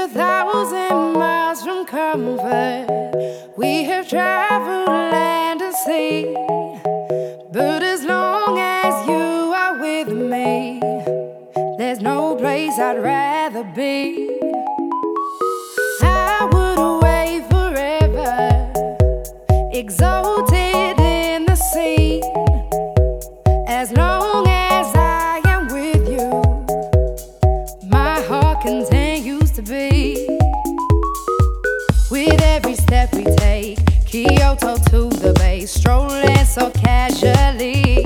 1,000 miles from comfort. We have traveled land and sea, but as long as you are with me, there's no place I'd rather be. I would away forever, exalted in the sea. As long as I am with you, my heart continues to beat. With every step we take, Kyoto to the bay, strolling so casually.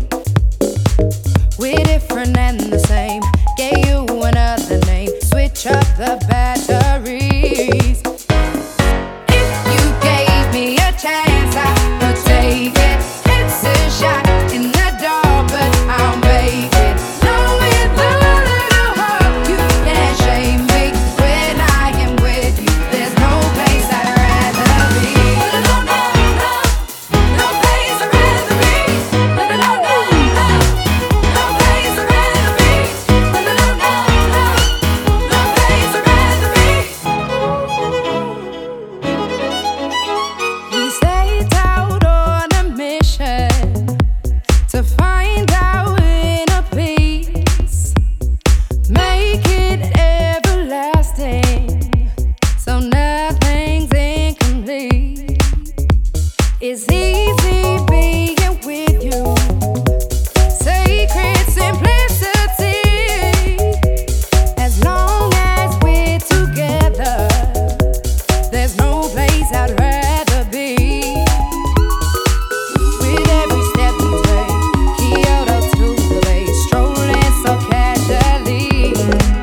We're different and the same, gave you another name, switch up the batteries. If you gave me a chance, I would take it. It's a shot in the dark, but I'll make it. Knowing the little hope you can't shame me. When I am with you, there's no place I'd rather be. No, no, no, no place I'd rather be. No, no, no, no, no place I'd rather be. No, no, no, no, no place I'd rather be. We set out on a mission to find our inner peace, make it everlasting, so nothing's incomplete. It's easy being with you, sacred simplicity. As long as we're together, there's no place I'd rather be. With every step we take, Kyoto to the bay, strolling so casually.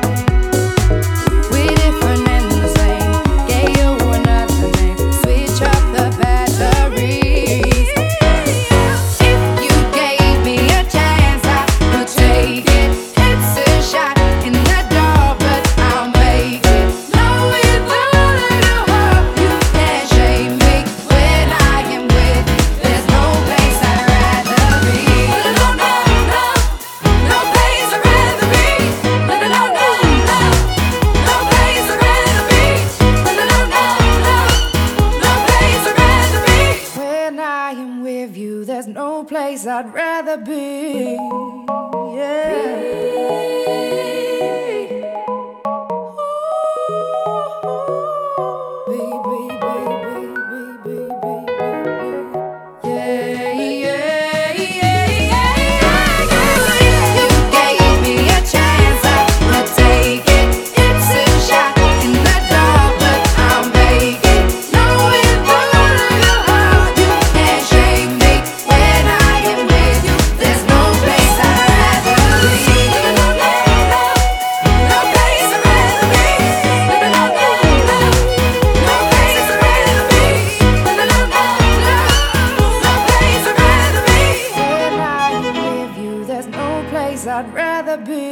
We're different and the same, gave you another name, switch up the batteries. If you gave me a chance, I would take it. It's a shot in the dark, but I'll make it. Knowing the little hope you can't shame me. When I am with you, there's no place I'd rather be. No, no, no, no place I'd rather be. No, no, no, no, no place I'd rather be. No, no, no, no, no place I'd rather be. When I am with you, there's no place I'd rather be. I'd rather be.